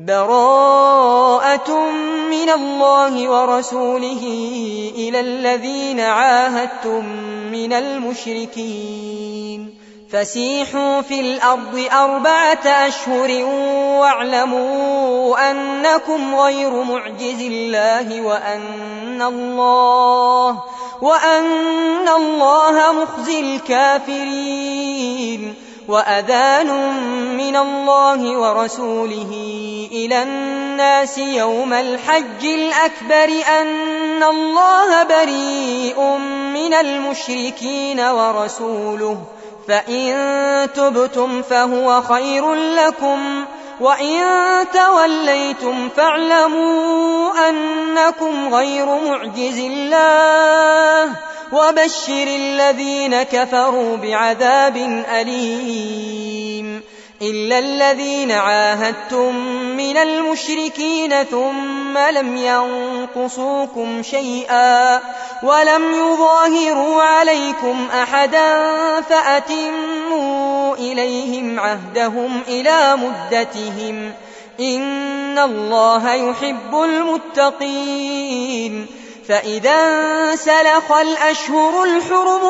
براءة من الله ورسوله إلى الذين عاهدتم من المشركين فسيحوا في الأرض 4 أشهر واعلموا أنكم غير معجز الله وأن الله مخزي الكافرين وأذان من الله ورسوله إلى الناس يوم الحج الأكبر أن الله بريء من المشركين ورسوله فإن تبتم فهو خير لكم وإن توليتم فاعلموا أنكم غير معجز الله وبشر الذين كفروا بعذاب أليم إلا الذين عاهدتم من المشركين ثم لم ينقصوكم شيئا ولم يظاهروا عليكم أحدا فأتموا إليهم عهدهم إلى مدتهم إن الله يحب المتقين فإذا انسلخ الأشهر الحرم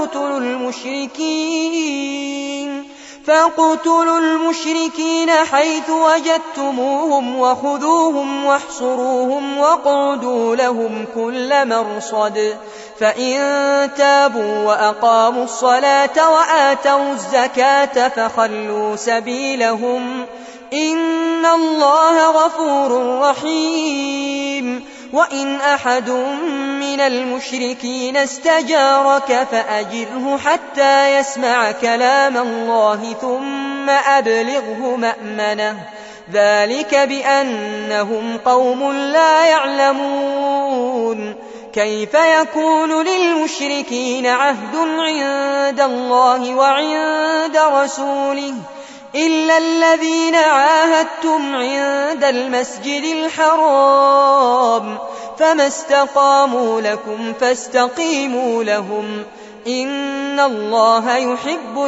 فاقتلوا المشركين حيث وجدتموهم وخذوهم واحصروهم واقعدوا لهم كل مرصد فإن تابوا وأقاموا الصلاة وآتوا الزكاة فخلوا سبيلهم إن الله غفور رحيم وإن أحد من المشركين استجارك فأجره حتى يسمع كلام الله ثم أبلغه مأمنه ذلك بأنهم قوم لا يعلمون كيف يكون للمشركين عهد عند الله وعند رسوله إلا الذين عاهدتم عند المسجد الحرام فما استقاموا لكم فاستقيموا لهم إن الله يحب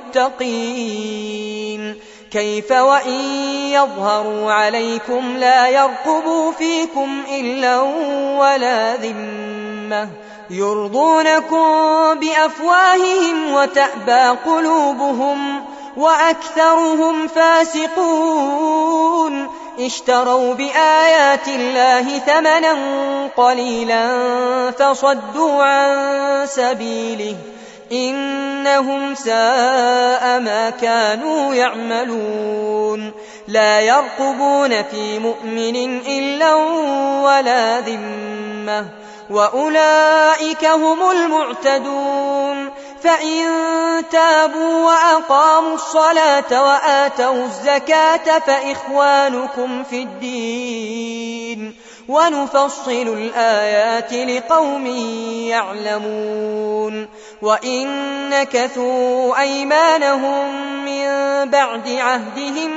المتقين كيف وإن يظهروا عليكم لا يرقبوا فيكم إلا ولا ذمة يرضونكم بأفواههم وتأبى قلوبهم وأكثرهم فاسقون اشتروا بآيات الله ثمنا قليلا فصدوا عن سبيله إنهم ساء ما كانوا يعملون لا يرقبون في مؤمن إلا ولا ذمة وأولئك هم المعتدون فإن تابوا وأقاموا الصلاة وآتوا الزكاة فإخوانكم في الدين ونفصل الآيات لقوم يعلمون وإن نكثوا أيمانهم من بعد عهدهم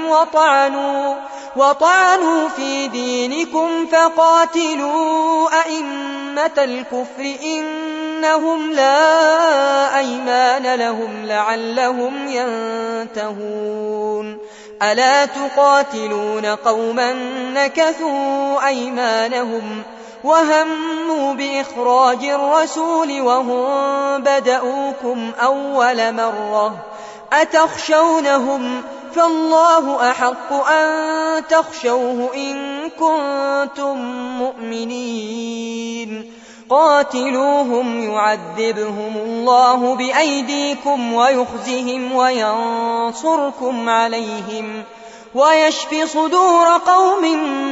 وطعنوا في دينكم فقاتلوا أئمة الكفر إنهم لا أيمان لهم لعلهم ينتهون ألا تقاتلون قوما نكثوا أيمانهم وهموا بإخراج الرسول وهم بدؤوكم أول مرة أتخشونهم فالله أحق أن تخشوه إن كنتم مؤمنين قاتلوهم يعذبهم الله بأيديكم ويخزهم وينصركم عليهم ويشف صدور قوم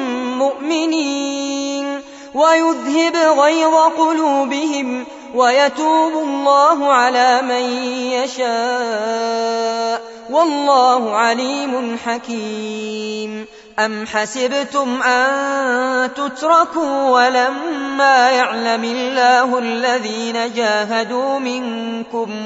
مؤمنين ويذهب غيظ قلوبهم ويتوب الله على من يشاء والله عليم حكيم أم حسبتم أن تتركوا ولما يعلم الله الذين جاهدوا منكم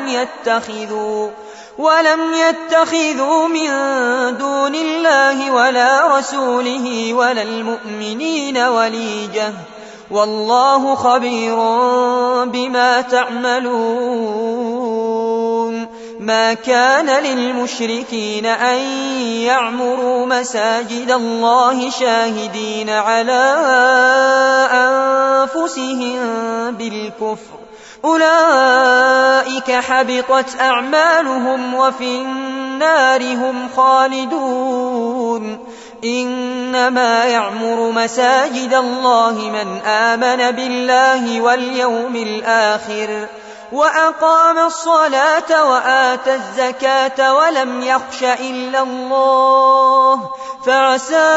ولم يتخذوا من دون الله ولا رسوله ولا المؤمنين وليجة والله خبير بما تعملون ما كان للمشركين أن يعمروا مساجد الله شاهدين على أنفسهم بالكفر، أولئك حبطت أعمالهم وفي النار هم خالدون. إنما يعمر مساجد الله من آمن بالله واليوم الآخر وأقام الصلاة وآتى الزكاة ولم يخش إلا الله، فعسى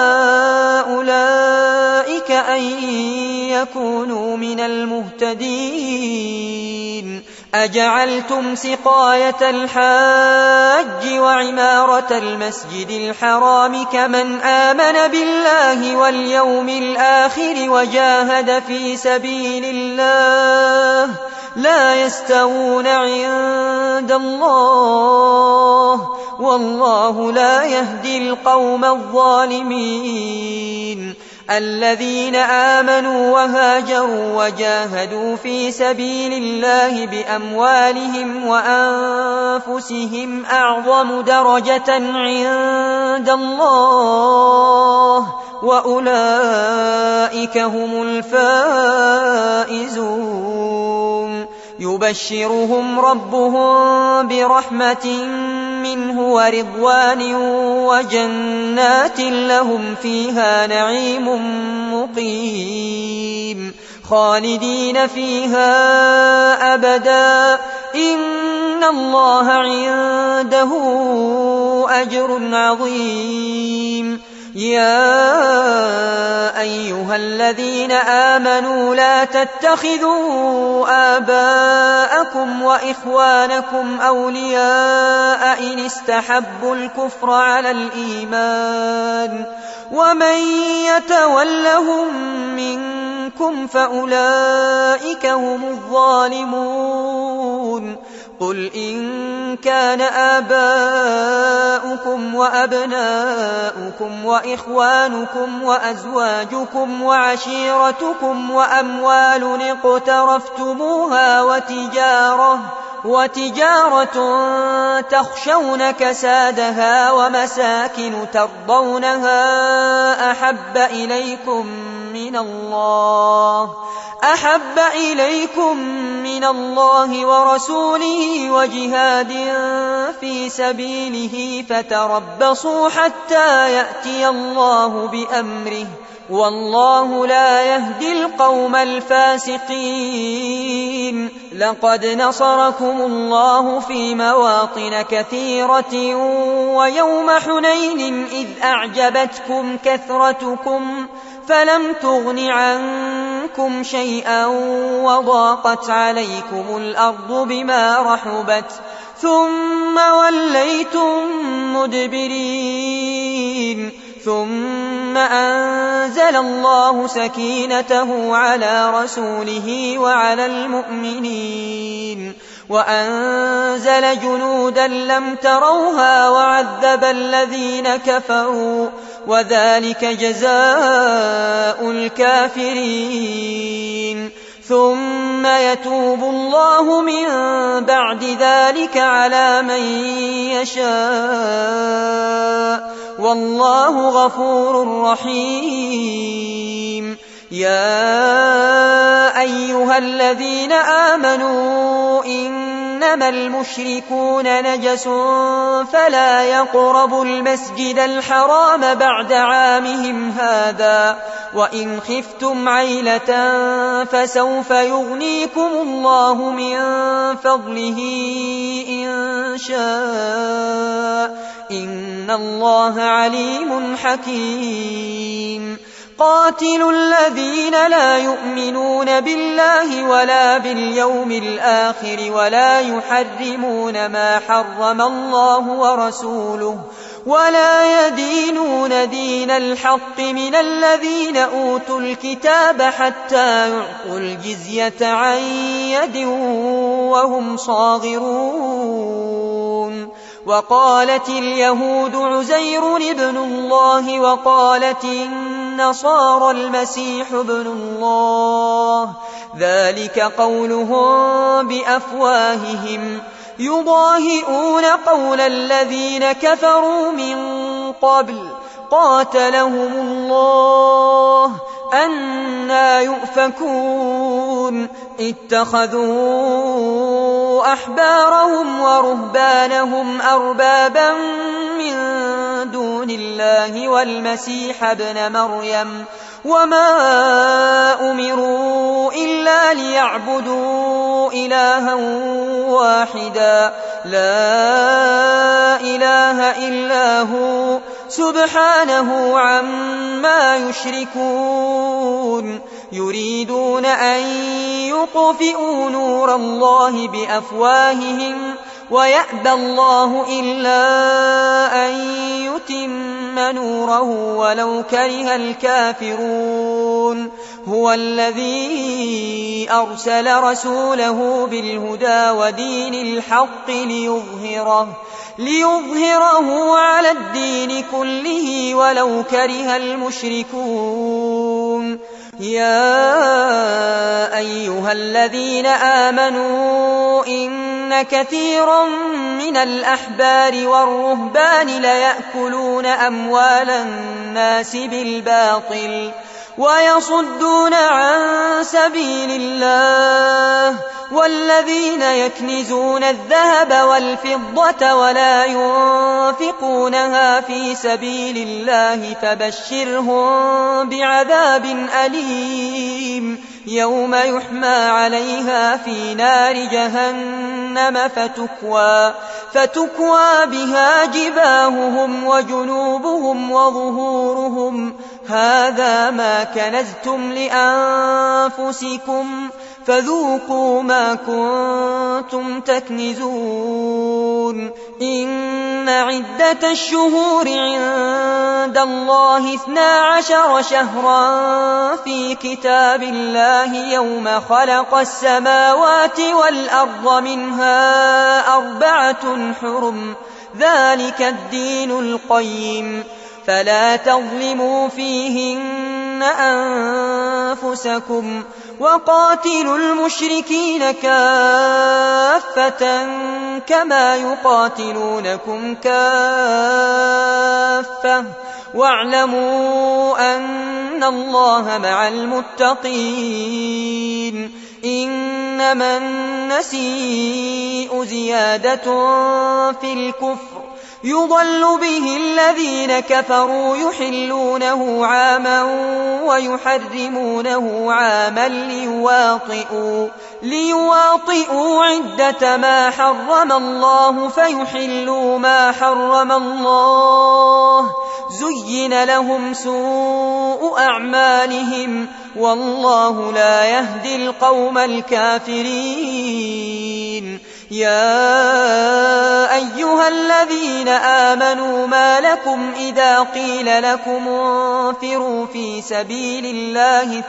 أولئك أن يكونوا من المهتدين. أجعلتم سقاية الحاج وعمارة المسجد الحرام كمن آمن بالله واليوم الآخر وجاهد في سبيل الله لا يستوون عند الله، والله لا يهدي القوم الظالمين. الذين آمنوا وهاجروا وجاهدوا في سبيل الله بأموالهم وأنفسهم أعظم درجة عند الله، وأولئك هم الفائزون. يبشرهم ربهم برحمة منه ورضوان وجنات لهم فيها نعيم مقيم خالدين فيها أبدا، إن الله عنده أجر عظيم. يا أيها الذين آمنوا لا تتخذوا آباءكم وإخوانكم أولياء إن استحبوا الكفر على الإيمان، ومن يتولهم منكم فأولئك هم الظالمون. قل إن كان آباؤكم وأبناؤكم وإخوانكم وأزواجكم وعشيرتكم وأموال اقترفتموها وتجارة تخشون كسادها ومساكن ترضونها أحب إليكم من الله ورسوله وجهاد في سبيله فتربصوا حتى يأتي الله بأمره، والله لا يهدي القوم الفاسقين. لقد نصركم الله في مواطن كثيرة ويوم حنين إذ أعجبتكم كثرتكم فلم تغن عنكم شيئا وضاقت عليكم الأرض بما رحبت ثم وليتم مدبرين. ثم أنزل الله سكينته على رسوله وعلى المؤمنين وأنزل جنودا لم تروها وعذب الذين كفروا، وذلك جزاء الكافرين. ثم يتوب الله من بعد ذلك على من يشاء، والله غفور رحيم. يا أيها الذين آمنوا إنما المشركون نجس فلا يقربوا المسجد الحرام بعد عامهم هذا، وإن خفتم عيلة فسوف يغنيكم الله من فضله إن شاء، إن الله عليم حكيم. قاتلوا الذين لا يؤمنون بالله ولا باليوم الآخر ولا يحرمون ما حرم الله ورسوله ولا يدينون دين الحق من الذين أوتوا الكتاب حتى يعطوا الجزية عن يد وهم صاغرون. وقالت اليهود عزير ابن الله وقالت النصارى المسيح ابن الله، ذلك قولهم بأفواههم يضاهئون قول الذين كفروا من قبل قاتلهم الله أنى يؤفكون اتخذوا أحبارهم ورهبانهم أربابا من دون الله والمسيح ابن مريم وما أمروا إلا ليعبدوا إلها واحدا لا إله إلا هو سبحانه عما يشركون يريدون أن يطفئوا نور الله بأفواههم ويأبى الله إلا أن يتم نوره ولو كره الكافرون هو الذي أرسل رسوله بالهدى ودين الحق ليظهره على الدين كله ولو كره المشركون يا أيها الذين آمنوا إن كثيرا من الأحبار والرهبان ليأكلون أموال الناس بالباطل ويصدون عن سبيل الله والذين يكنزون الذهب والفضة ولا ينفقونها في سبيل الله فبشرهم بعذاب أليم يوم يحمى عليها في نار جهنم فتكوى بها جباههم وجنوبهم وظهورهم هذا ما كنزتم لأنفسكم فذوقوا ما كنتم تكنزون إن عدة الشهور عند الله 12 شهرا في كتاب الله يوم خلق السماوات والأرض منها 4 حرم ذلك الدين القيم فلا تظلموا فيهن أنفسكم وقاتلوا المشركين كافة كما يقاتلونكم كافة واعلموا أن الله مع المتقين إنما النسيء زيادة في الكفر يضل به الذين كفروا يحلونه عاما ويحرمونه عاما ليواطئوا عدة ما حرم الله فيحلوا ما حرم الله زين لهم سوء أعمالهم والله لا يهدي القوم الكافرين يا أيها الذين آمنوا ما لكم إذا قيل لكم انفروا في سبيل الله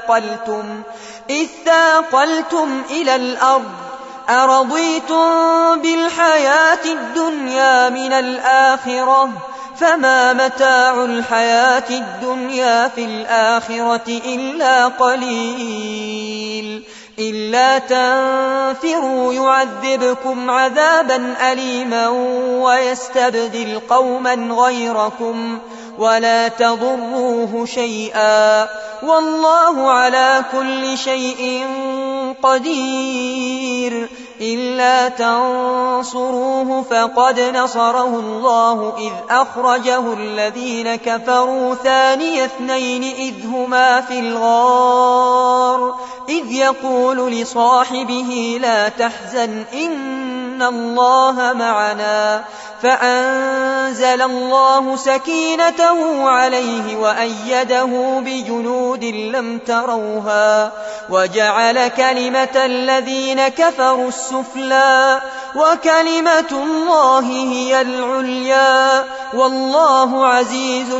اثاقلتم إلى الأرض أرضيتم بالحياة الدنيا من الآخرة فما متاع الحياة الدنيا في الآخرة إلا قليل إلا تنفروا يعذبكم عذابا أليما ويستبدل قوما غيركم ولا تضروه شيئا والله على كل شيء قدير إلا تنصروه فقد نصره الله إذ أخرجه الذين كفروا ثاني اثنين إذ هما في الغار إذ يقول لصاحبه لا تحزن إن الله معنا فأنزل الله سكينته عليه وأيده بجنود لم تروها وجعل كلمة الذين كفروا السفلى وكلمة الله هي العليا والله عزيز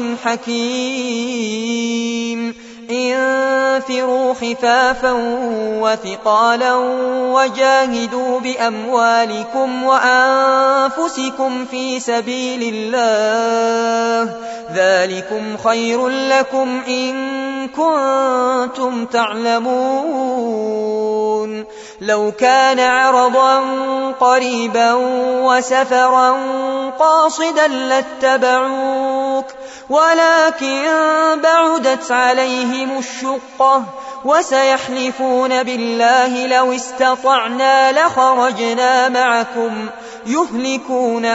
حكيم انفروا خفافا وثقالا وجاهدوا بأموالكم وأنفسكم في سبيل الله ذلكم خير لكم إن كنتم تعلمون لو كان عرضا قريبا وسفرا قاصدا لاتبعوك ولكن بعدت عليهم الشقة وسيحلفون بالله لو استطعنا لخرجنا معكم يهلكون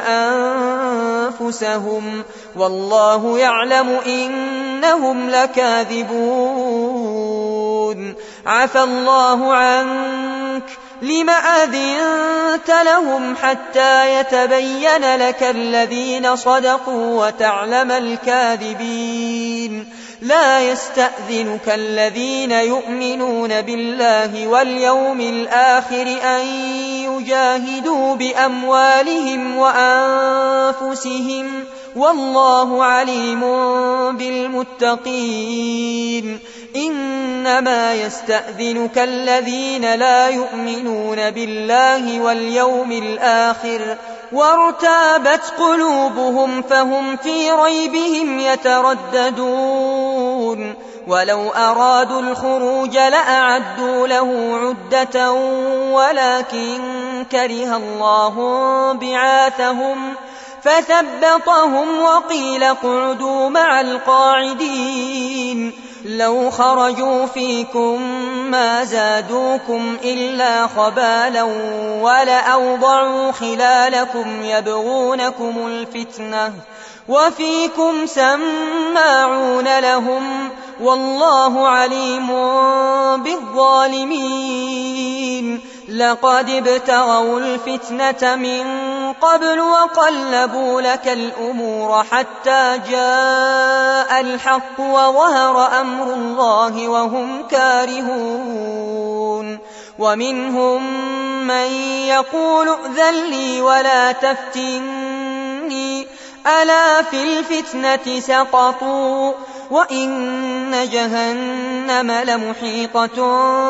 أنفسهم والله يعلم إنهم لكاذبون عفى الله عنك لم أذنت لهم حتى يتبين لك الذين صدقوا وتعلم الكاذبين لا يستأذنك الذين يؤمنون بالله واليوم الآخر أن يجاهدوا بأموالهم وأنفسهم والله عليم بالمتقين إنما يستأذنك الذين لا يؤمنون بالله واليوم الآخر وارتابت قلوبهم فهم في ريبهم يترددون ولو أرادوا الخروج لأعدوا له عدة ولكن كره الله بعاثهم فثبطهم وقيل اقعدوا مع القاعدين لو خرجوا فيكم ما زادوكم إلا خبالا ولأوضعوا خلالكم يبغونكم الفتنة وفيكم سماعون لهم والله عليم بالظالمين لقد ابتغوا الفتنة من قبل وقلبوا لك الأمور حتى جاء الحق وظهر أمر الله وهم كارهون ومنهم من يقول ائذن لي ولا تفتني ألا في الفتنة سقطوا وإن جهنم لمحيطة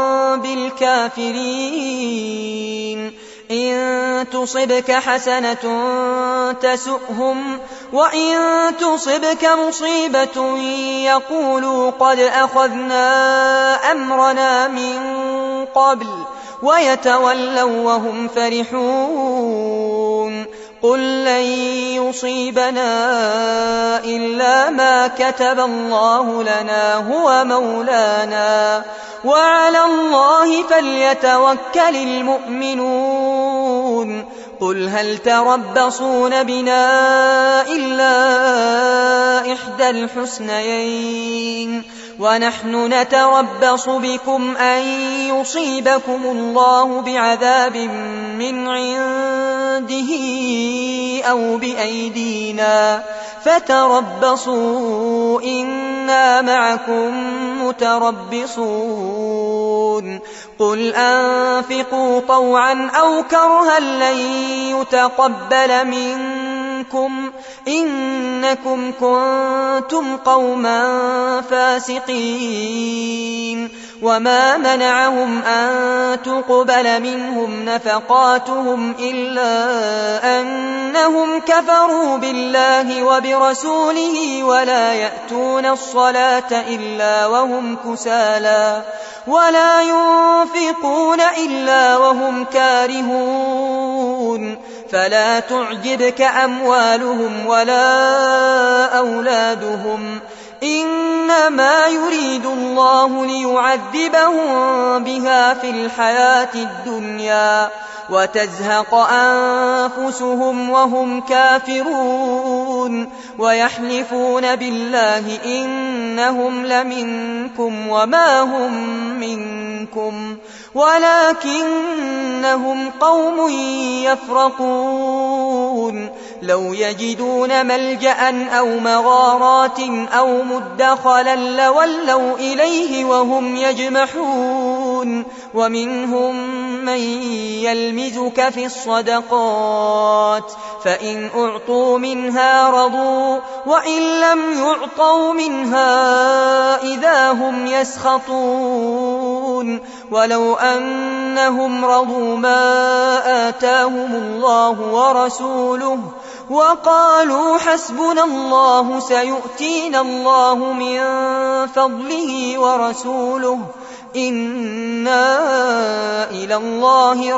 بالكافرين إن تصبك حسنة تسؤهم وإن تصبك مصيبة يقولوا قد أخذنا أمرنا من قبل ويتولوا وهم فرحون قل لن يصيبنا إلا ما كتب الله لنا هو مولانا وعلى الله فليتوكل المؤمنون قل هل تربصون بنا إلا إحدى الحسنيين ونحن نتربص بكم أن يصيبكم الله بعذاب من عنده أو بأيدينا فتربصوا إنا معكم متربصون قل أنفقوا طوعا أو كرها لن يتقبل منكم إنكم كنتم قوما فاسقين وما منعهم أن تقبل منهم نفقاتهم إلا أنهم كفروا بالله وبرسوله ولا يأتون الصلاة إلا وهم كسالى ولا ينفقون إلا وهم كارهون فلا تعجبك أموالهم ولا أولادهم إنما يريد الله ليعذبهم بها في الحياة الدنيا وتزهق أنفسهم وهم كافرون ويحلفون بالله إنهم لمنكم وما هم منكم ولكنهم قوم يفرقون لو يجدون ملجأ أو مغارات أو مدخلا لولوا إليه وهم يجمحون ومنهم من يلمزك في الصدقات فإن أعطوا منها رضوا وإن لم يعطوا منها إذا هم يسخطون ولو أنهم رضوا ما آتاهم الله ورسوله وقالوا حسبنا الله سيؤتينا الله من فضله ورسوله إنا إلى الله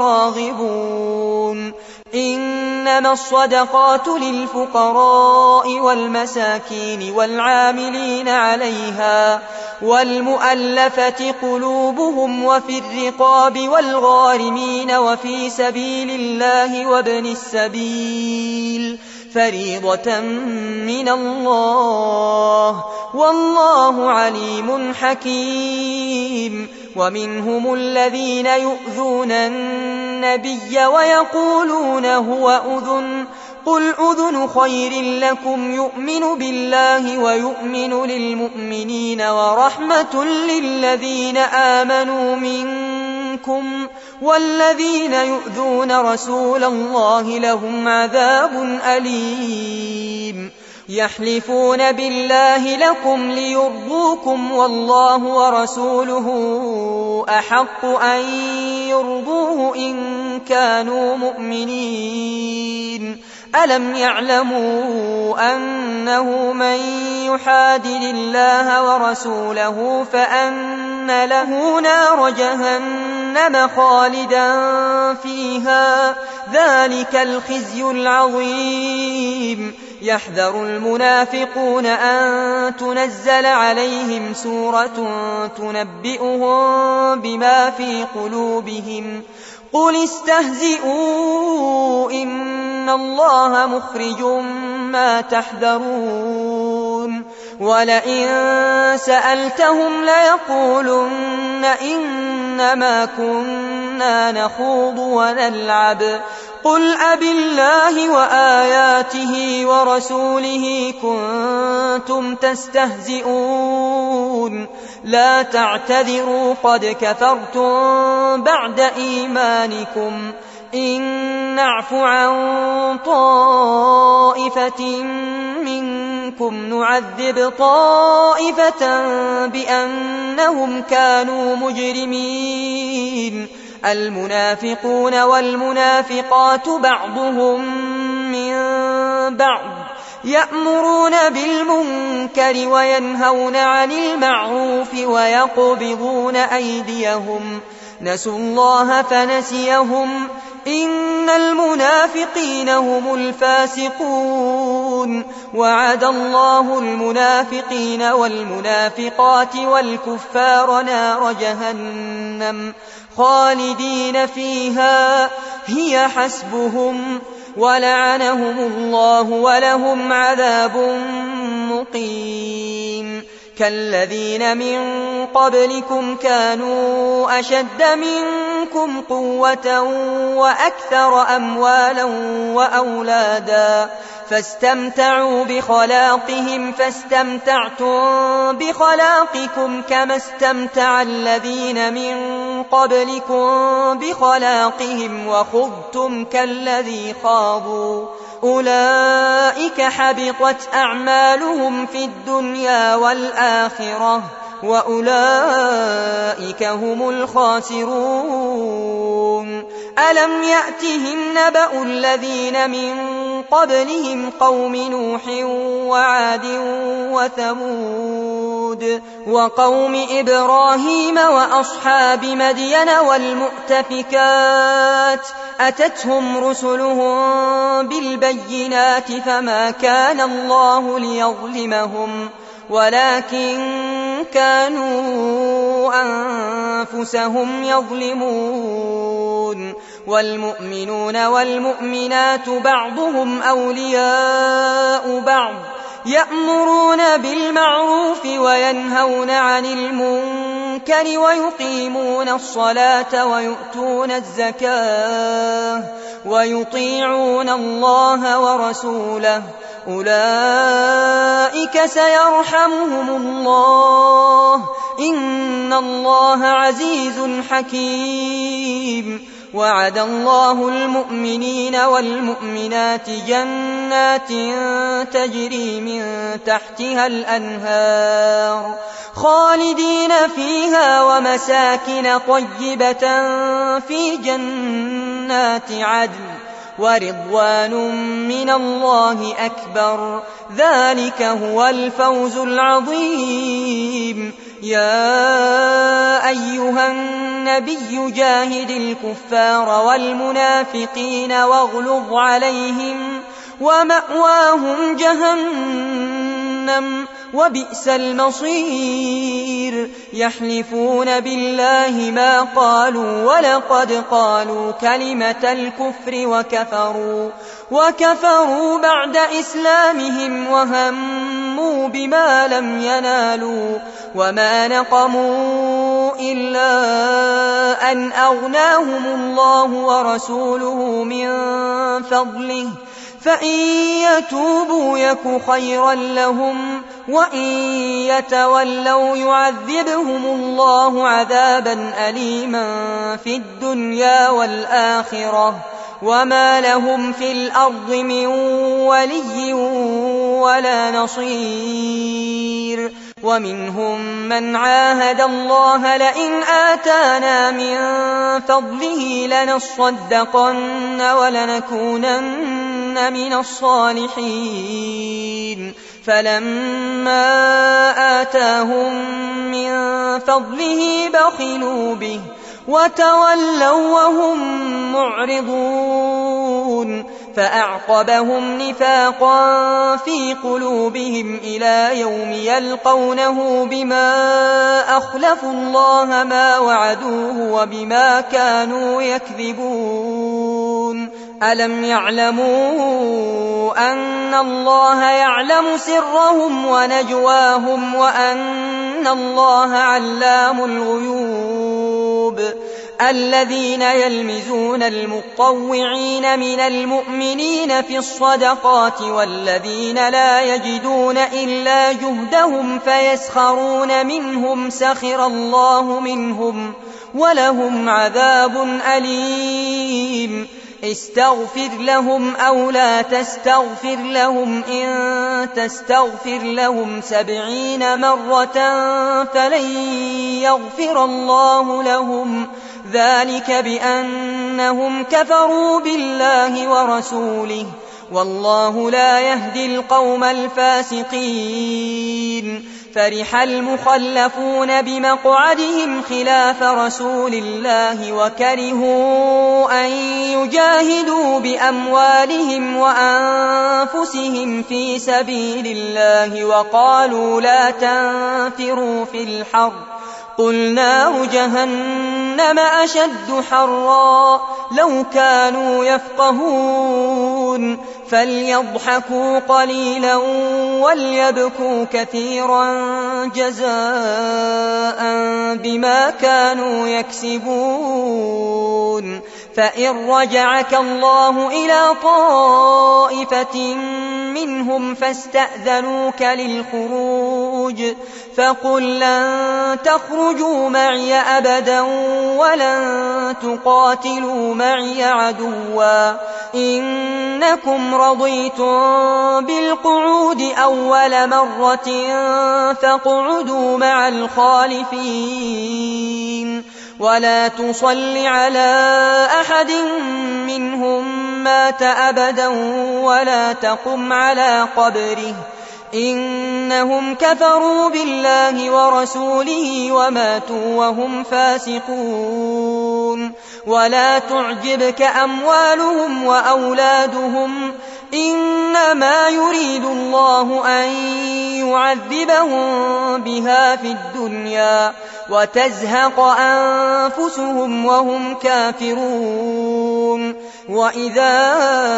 راغبون إنما الصدقات للفقراء والمساكين والعاملين عليها والمؤلفة قلوبهم وفي الرقاب والغارمين وفي سبيل الله وابن السبيل فريضة من الله والله عليم حكيم ومنهم الذين يؤذون النبي ويقولون هو أذن قل أذن خير لكم يؤمن بالله ويؤمن للمؤمنين ورحمة للذين آمنوا منكم والذين يؤذون رسول الله لهم عذاب أليم يحلفون بالله لكم ليرضوكم والله ورسوله أحق أن يرضوه إن كانوا مؤمنين ألم يعلموا أنه من يحادد الله ورسوله فأن له نار جهنم خالدا فيها ذلك الخزي العظيم يحذر المنافقون أن تنزل عليهم سورة تنبئهم بما في قلوبهم قل استهزئوا إن الله مخرج ما تحذرون ولئن سألتهم ليقولن إنما كنا نخوض ونلعب قل أبالله وآياته ورسوله كنتم تستهزئون لا تعتذروا قد كفرتم بعد إيمانكم إن نعف عن طائفة منكم نعذب طائفة بأنهم كانوا مجرمين المنافقون والمنافقات بعضهم من بعض يأمرون بالمنكر وينهون عن المعروف ويقبضون أيديهم نسوا الله فنسيهم إن المنافقين هم الفاسقون وعد الله المنافقين والمنافقات والكفار نار جهنم خالدين فيها هي حسبهم ولعنهم الله ولهم عذاب مقيم كالذين من قبلكم كانوا أشد منكم قوة وأكثر أموالا وأولادا فاستمتعوا بخلاقهم فاستمتعتم بخلاقكم كما استمتع الذين من قبلكم بخلاقهم وخضتم كالذي خاضوا أولئك حبطت أعمالهم في الدنيا والآخرة وأولئك هم الخاسرون ألم يأتهم نبأ الذين من قبلهم قوم نوح وعاد وثمود وقوم إبراهيم وأصحاب مدين والمؤتفكات أتتهم رسلهم بالبينات فما كان الله ليظلمهم ولكن كانوا أنفسهم يظلمون والمؤمنون والمؤمنات بعضهم أولياء بعض يأمرون بالمعروف وينهون عن المنكر ويقيمون الصلاة ويؤتون الزكاة ويطيعون الله ورسوله أولئك سيرحمهم الله إن الله عزيز حكيم وعد الله المؤمنين والمؤمنات جنات تجري من تحتها الأنهار خالدين فيها ومساكن طيبة في جنات عدن ورضوان من الله أكبر ذلك هو الفوز العظيم يا أيها النبي جاهد الكفار والمنافقين واغلظ عليهم ومأواهم جهنم وبئس المصير يحلفون بالله ما قالوا ولقد قالوا كلمة الكفر وكفروا بعد إسلامهم وهموا بما لم ينالوا وما نقموا إلا أن أغناهم الله ورسوله من فضله فإن يتوبوا يك خيرا لهم وإن يتولوا يعذبهم الله عذابا أليما في الدنيا والآخرة وما لهم في الأرض من ولي ولا نصير ومنهم من عاهد الله لئن آتانا من فضله لنصدقن ولنكونن من الصالحين فلما آتاهم من فضله بخلوا به وتولوا وهم معرضون فأعقبهم نفاقا في قلوبهم إلى يوم يلقونه بما أخلفوا الله ما وعدوه وبما كانوا يكذبون ألم يعلموا أن الله يعلم سرهم ونجواهم وأن الله علام الغيوب الذين يلمزون المطوعين من المؤمنين في الصدقات والذين لا يجدون إلا جهدهم فيسخرون منهم سخر الله منهم ولهم عذاب أليم استغفر لهم أو لا تستغفر لهم إن تستغفر لهم 70 مرة فلن يغفر الله لهم ذلك بأنهم كفروا بالله ورسوله والله لا يهدي القوم الفاسقين فرح المخلفون بمقعدهم خلاف رسول الله وكرهوا أن يجاهدوا بأموالهم وأنفسهم في سبيل الله وقالوا لا تنفروا في الحر قل نار جهنم أشد حرا لو كانوا يفقهون فليضحكوا قليلا وليبكوا كثيرا جزاء بما كانوا يكسبون فإن رجعك الله إلى طائفة منهم فاستأذنوك للخروج فقل لن تخرجوا معي أبدا ولن تقاتلوا معي عدوا إنكم رضيتم بالقعود أول مرة فاقعدوا مع الخالفين ولا تصل على أحد منهم مات أبدا ولا تقم على قبره إنهم كفروا بالله ورسوله وماتوا وهم فاسقون ولا تعجبك أموالهم وأولادهم إنما يريد الله أن يعذبهم بها في الدنيا وتزهق أنفسهم وهم كافرون وإذا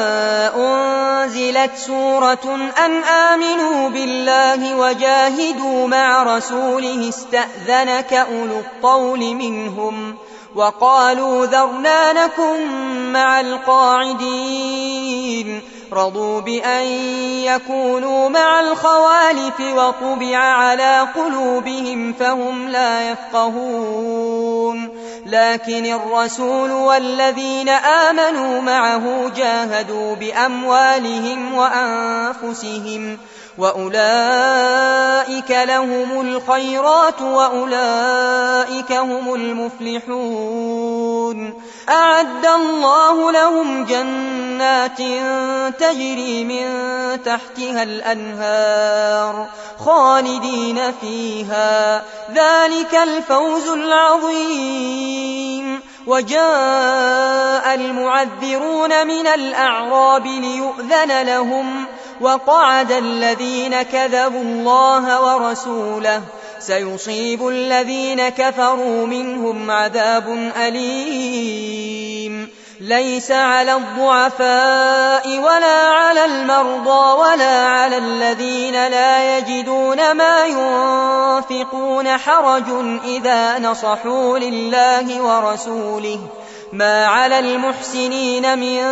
أنزلت سورة أن آمنوا بالله وجاهدوا مع رسوله استأذنك أولو الطول منهم وقالوا ذرنا نكن مع القاعدين رضوا بأن يكونوا مع الخوالف وطبع على قلوبهم فهم لا يفقهون لكن الرسول والذين آمنوا معه جاهدوا بأموالهم وأنفسهم وأولئك لهم الخيرات وأولئك هم المفلحون. أعد الله لهم جنات تجري من تحتها الأنهار خالدين فيها، ذلك الفوز العظيم. وجاء المعذرون من الأعراب ليؤذن لهم، وقعد الذين كذبوا الله ورسوله، سيصيب الذين كفروا منهم عذاب أليم. ليس على الضعفاء ولا على المرضى ولا على الذين لا يجدون ما ينفقون حرج إذا نصحوا لله ورسوله، ما على المحسنين من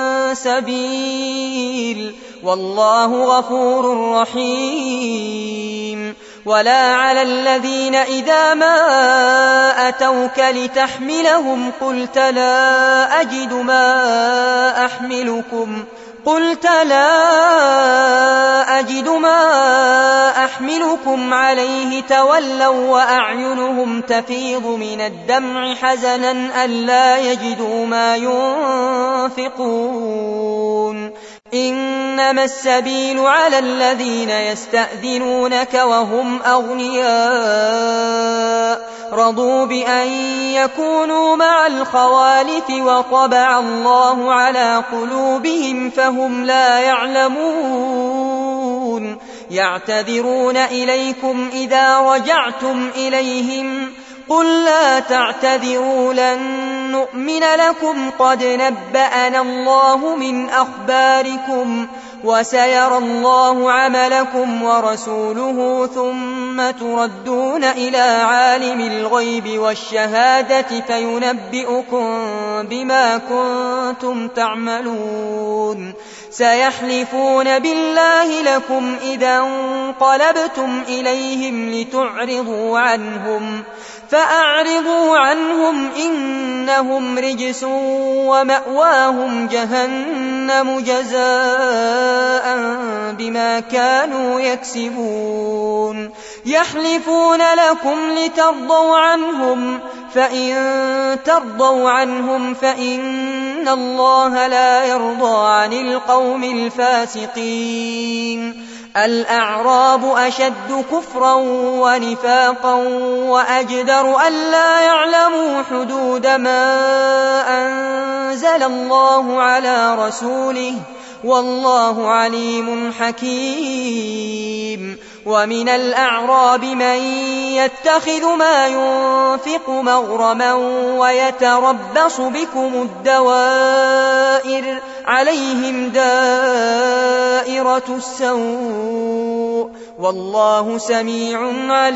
سبيل، والله غفور رحيم. ولا على الذين إذا ما أتوك لتحملهم قلت لا أجد ما أحملكم عليه تولوا وأعينهم تفيض من الدمع حزنا ألا يجدوا ما ينفقون. إنما السبيل على الذين يستأذنونك وهم أغنياء رضوا بأن يكونوا مع الخوالف وطبع الله على قلوبهم فهم لا يعلمون. يعتذرون إليكم إذا رجعتم إليهم قل لا تعتذروا لن نؤمن لكم قد نبأنا الله من أخباركم وسيرى الله عملكم ورسوله ثم تردون إلى عالم الغيب والشهادة فينبئكم بما كنتم تعملون. سيحلفون بالله لكم إذا انقلبتم إليهم لتعرضوا عنهم فأعرضوا عنهم إنهم رجس ومأواهم جهنم جزاء بما كانوا يكسبون. يحلفون لكم لترضوا عنهم فإن ترضوا عنهم فإن الله لا يرضى عن القوم الفاسقين. الأعراب أشد كفرا ونفاقا وأجدر ألا يعلموا حدود ما أنزل الله على رسوله والله عليم حكيم. ومن الأعراب من يتخذ ما ينفق مغرما ويتربص بكم الدوائر عليهم دائرة السوء والله سميع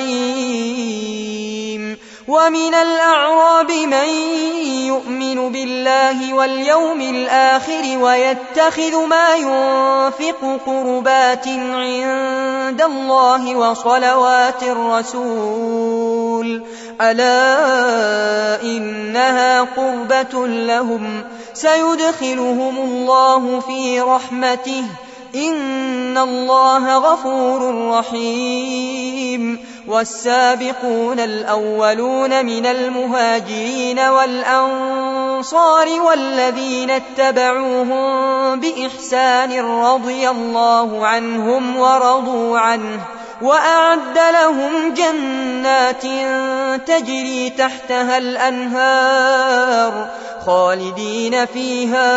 عليم. ومن الأعراب من يؤمن بالله واليوم الآخر ويتخذ ما ينفق قربات عند الله وصلوات الرسول ألا إنها قربة لهم سيدخلهم الله في رحمته إن الله غفور رحيم. والسابقون الأولون من المهاجرين والأنصار والذين اتبعوهم بإحسان رضي الله عنهم ورضوا عنه وأعد لهم جنات تجري تحتها الأنهار خالدين فيها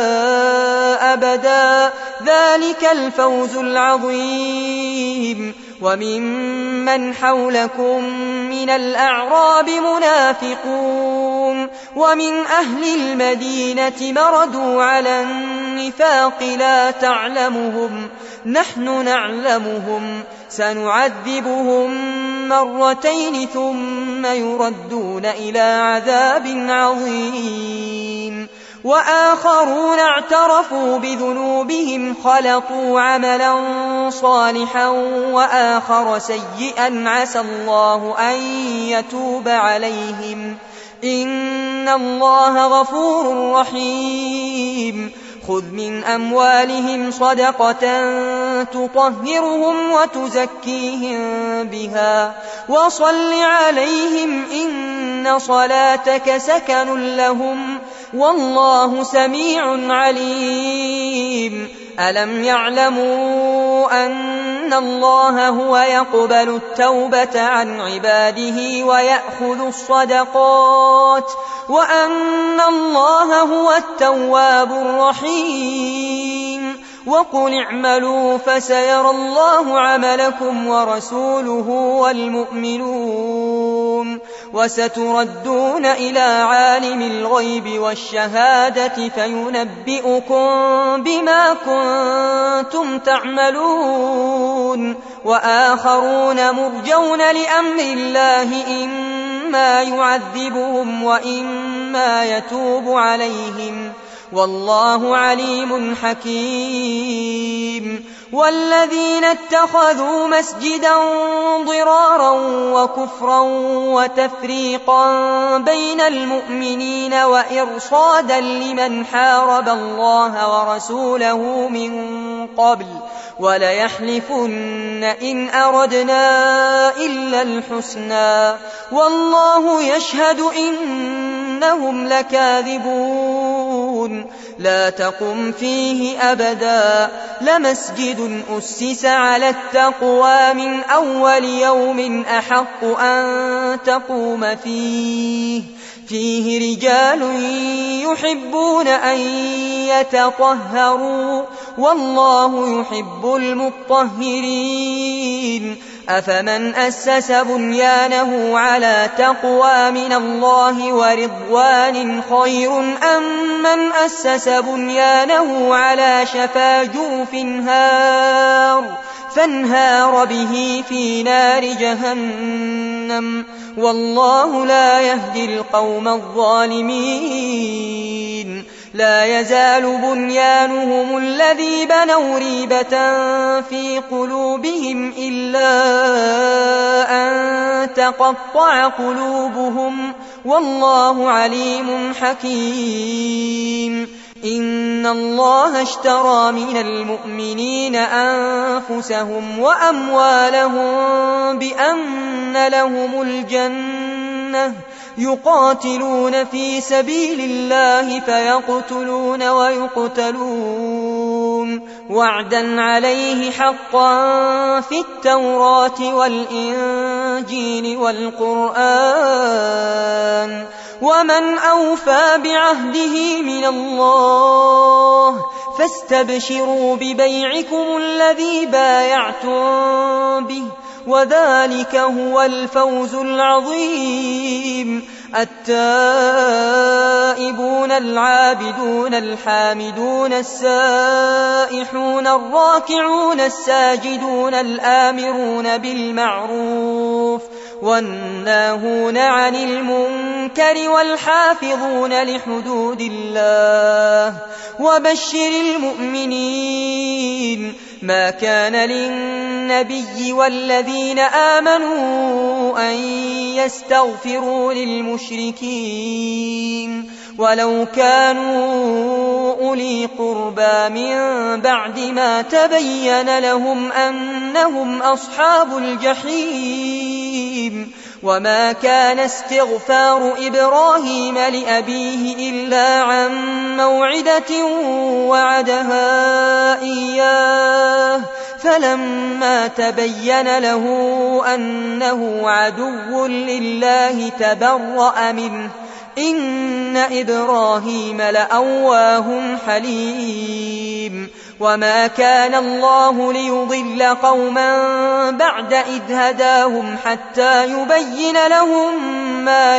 أبدا ذلك الفوز العظيم. وممن حولكم من الأعراب منافقون ومن أهل المدينة مردوا على النفاق لا تعلمهم نحن نعلمهم سنعذبهم مرتين ثم يردون إلى عذاب عظيم. وآخرون اعترفوا بذنوبهم خلطوا عملا صالحا وآخر سيئا عسى الله أن يتوب عليهم إن الله غفور رحيم. خذ من أموالهم صدقة تطهرهم وتزكيهم بها وصل عليهم إن صلاتك سكن لهم والله سميع عليم ألم يعلموا أن الله هو يقبل التوبة عن عباده ويأخذ الصدقات وأن الله هو التواب الرحيم وقل اعملوا فسيرى الله عملكم ورسوله والمؤمنون وستردون إلى عالم الغيب والشهادة فينبئكم بما كنتم تعملون وآخرون مرجون لأمر الله إما يعذبهم وإما يتوب عليهم والله عليم حكيم والذين اتخذوا مسجدا ضرارا وكفرا وتفريقا بين المؤمنين وإرصادا لمن حارب الله ورسوله من قبل وليحلفن إن أردنا إلا الحسنى والله يشهد إنهم لكاذبون لا تقم فيه أبدا لمسجد أسس على التقوى من أول يوم أحق أن تقوم فيه رجال يحبون أن يتطهروا والله يحب المطهرين أفمن أسس بنيانه على تقوى من الله ورضوان خير أم من أسس بنيانه على شفا جرف فانهار به في نار جهنم والله لا يهدي القوم الظالمين لا يزال بنيانهم الذي بنوا ريبة في قلوبهم إلا أن تقطع قلوبهم والله عليم حكيم إن الله اشترى من المؤمنين أنفسهم وأموالهم بأن لهم الجنة يقاتلون في سبيل الله فيقتلون ويقتلون وعدا عليه حقا في التوراة والإنجيل والقرآن ومن أوفى بعهده من الله فاستبشروا ببيعكم الذي بايعتم به وذلك هو الفوز العظيم التائبون العابدون الحامدون السائحون الراكعون الساجدون الآمرون بالمعروف والناهون عن المنكر والحافظون لحدود الله وبشر المؤمنين ما كان للنبي والذين آمنوا أن يستغفروا للمشركين ولو كانوا أولي قربى من بعد ما تبين لهم أنهم أصحاب الجحيم وما كان استغفار إبراهيم لأبيه إلا عن موعدة وعدها إياه فلما تبين له أنه عدو لله تبرأ منه إن إبراهيم لأواه حليم وما كان الله ليضل قوما بعد إذ هداهم حتى يبين لهم ما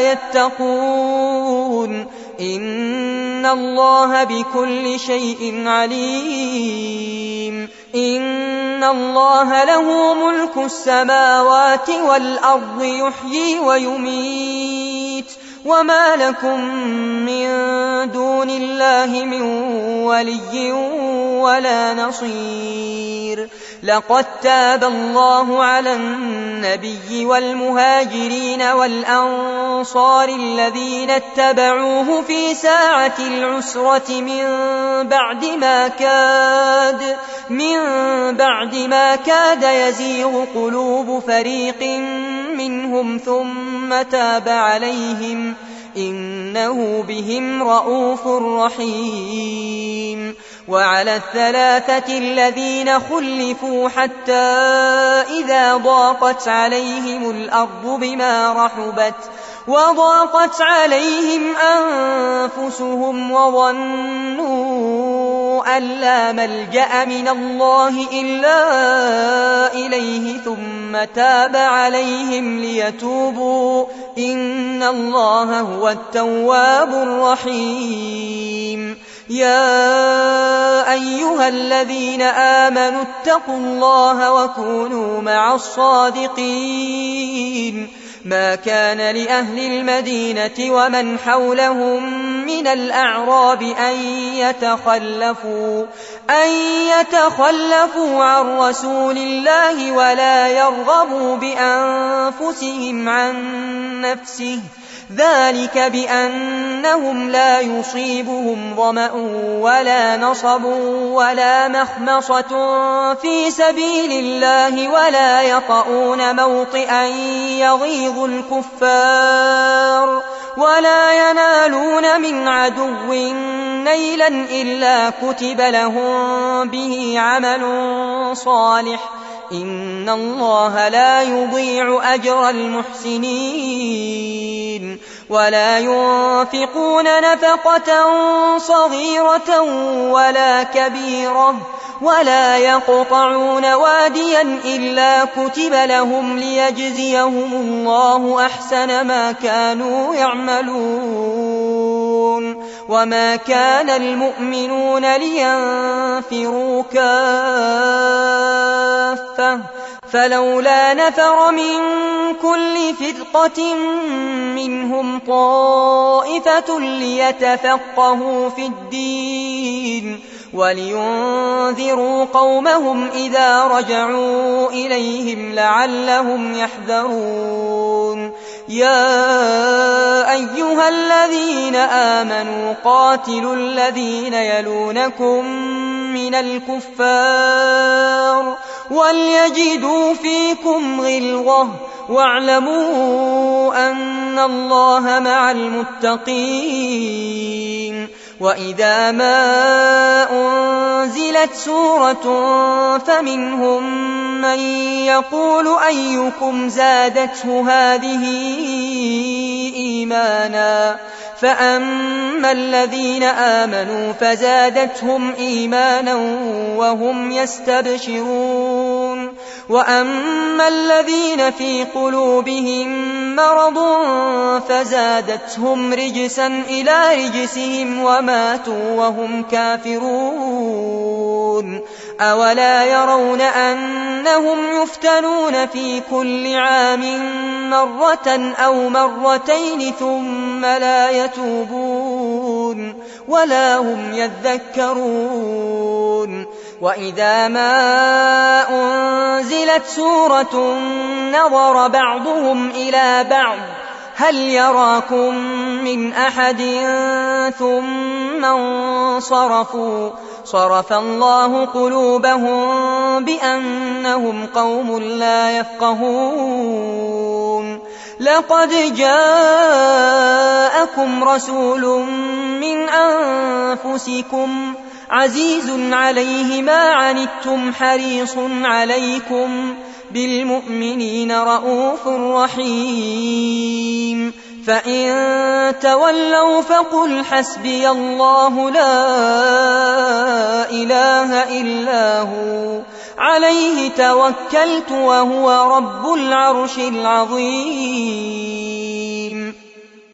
يتقون إن الله بكل شيء عليم إن الله له ملك السماوات والأرض يحيي ويميت وما لكم من دون الله من ولي ولا نصير لقد تاب الله على النبي والمهاجرين والأنصار الذين اتبعوه في ساعة العسرة من بعد ما كاد يزيغ قلوب فريق منهم ثم تاب عليهم إنه بهم رءوف رحيم. وعلى الثلاثة الذين خلفوا حتى إذا ضاقت عليهم الأرض بما رحبت وضاقت عليهم أنفسهم وظنوا أن لا ملجأ من الله إلا إليه ثم تاب عليهم ليتوبوا إن الله هو التواب الرحيم. يا أيها الذين آمنوا اتقوا الله وكونوا مع الصادقين. ما كان لأهل المدينة ومن حولهم من الأعراب أن يتخلفوا عن رسول الله ولا يرغبوا بأنفسهم عن نفسه، ذلك بأنهم لا يصيبهم ظمأ ولا نصب ولا مخمصة في سبيل الله ولا يطؤون موطئا يغيظ الكفار ولا ينالون من عدو نيلا إلا كتب لهم به عمل صالح إن الله لا يضيع أجر المحسنين. ولا ينفقون نفقة صغيرة ولا كبيرة ولا يقطعون واديا إلا كتب لهم ليجزيهم الله أحسن ما كانوا يعملون. وما كان المؤمنون لينفروا كافة فلولا نفر من كل فرقة منهم طائفة ليتفقهوا في الدين ولينذروا قومهم إذا رجعوا إليهم لعلهم يحذرون. يا أيها الذين آمنوا قاتلوا الذين يلونكم من الكفار وليجدوا فيكم غلظة واعلموا أن الله مع المتقين. وإذا ما أنزلت سورة فمنهم من يقول أيكم زادته هذه إيمانا فأما الذين آمنوا فزادتهم إيمانا وهم يستبشرون وأما الذين في قلوبهم مرض فزادتهم رجسا إلى رجسهم وماتوا وهم كافرون. أولا يرون أنهم يفتنون في كل عام مرة أو مرتين ثم لا يتوبون ولا هم يذكرون. وإذا ما أنزلت سورة نظر بعضهم إلى بعض هل يراكم من أحد ثم انصرفوا صرف الله قلوبهم بأنهم قوم لا يفقهون. لقد جاءكم رسول من أنفسكم عزيز عليه ما عنتم حريص عليكم بالمؤمنين رءوف رحيم. فإن تولوا فقل حسبي الله لا إله إلا هو عليه توكلت وهو رب العرش العظيم.